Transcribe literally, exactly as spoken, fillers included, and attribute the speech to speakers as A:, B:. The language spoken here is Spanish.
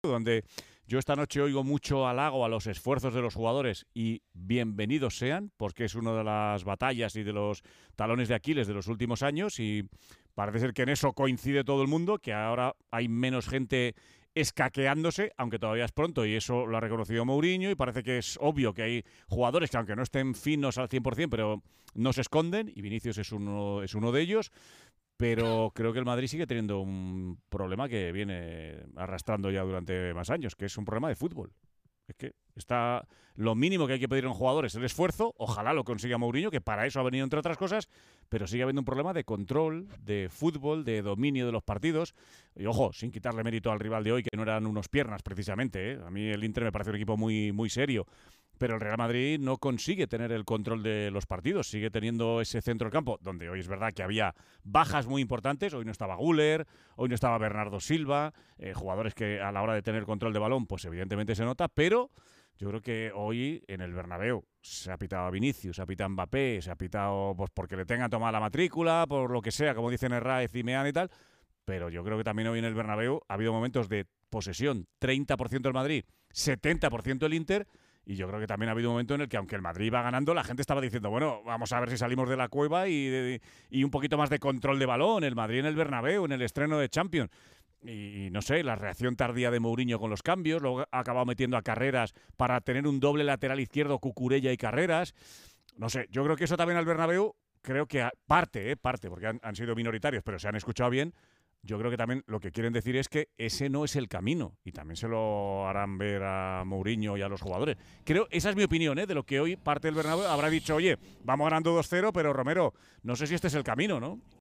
A: donde yo esta noche oigo mucho halago a los esfuerzos de los jugadores y bienvenidos sean, porque es una de las batallas y de los talones de Aquiles de los últimos años y parece ser que en eso coincide todo el mundo, que ahora hay menos gente escaqueándose, aunque todavía es pronto y eso lo ha reconocido Mourinho y parece que es obvio que hay jugadores que aunque no estén finos al cien por cien, pero no se esconden y Vinicius es uno, es uno de ellos. Pero creo que el Madrid sigue teniendo un problema que viene arrastrando ya durante más años, que es un problema de fútbol. Es que está lo mínimo que hay que pedir a un jugador es el esfuerzo. Ojalá lo consiga Mourinho, que para eso ha venido entre otras cosas, pero sigue habiendo un problema de control, de fútbol, de dominio de los partidos. Y ojo, sin quitarle mérito al rival de hoy, que no eran unos piernas precisamente, ¿eh? A mí el Inter me parece un equipo muy, muy serio. Pero el Real Madrid no consigue tener el control de los partidos, sigue teniendo ese centro del campo, donde hoy es verdad que había bajas muy importantes, hoy no estaba Güler, hoy no estaba Bernardo Silva, eh, jugadores que a la hora de tener control de balón, pues evidentemente se nota, pero yo creo que hoy en el Bernabéu se ha pitado a Vinicius, se ha pitado a Mbappé, se ha pitado pues porque le tengan tomada la matrícula, por lo que sea, como dicen Herráez y Meán y tal, pero yo creo que también hoy en el Bernabéu ha habido momentos de posesión, treinta por ciento el Madrid, setenta por ciento el Inter. Y yo creo que también ha habido un momento en el que, aunque el Madrid iba ganando, la gente estaba diciendo, bueno, vamos a ver si salimos de la cueva y, de, y un poquito más de control de balón. El Madrid en el Bernabéu, en el estreno de Champions. Y, y no sé, la reacción tardía de Mourinho con los cambios. Luego ha acabado metiendo a Carreras para tener un doble lateral izquierdo, Cucurella y Carreras. No sé, yo creo que eso también al Bernabéu, creo que parte, eh, parte, porque han, han sido minoritarios, pero se han escuchado bien. Yo creo que también lo que quieren decir es que ese no es el camino y también se lo harán ver a Mourinho y a los jugadores. Creo, esa es mi opinión, ¿eh? De lo que hoy parte del Bernabéu habrá dicho, oye, vamos ganando dos cero, pero Romero, no sé si este es el camino, ¿no?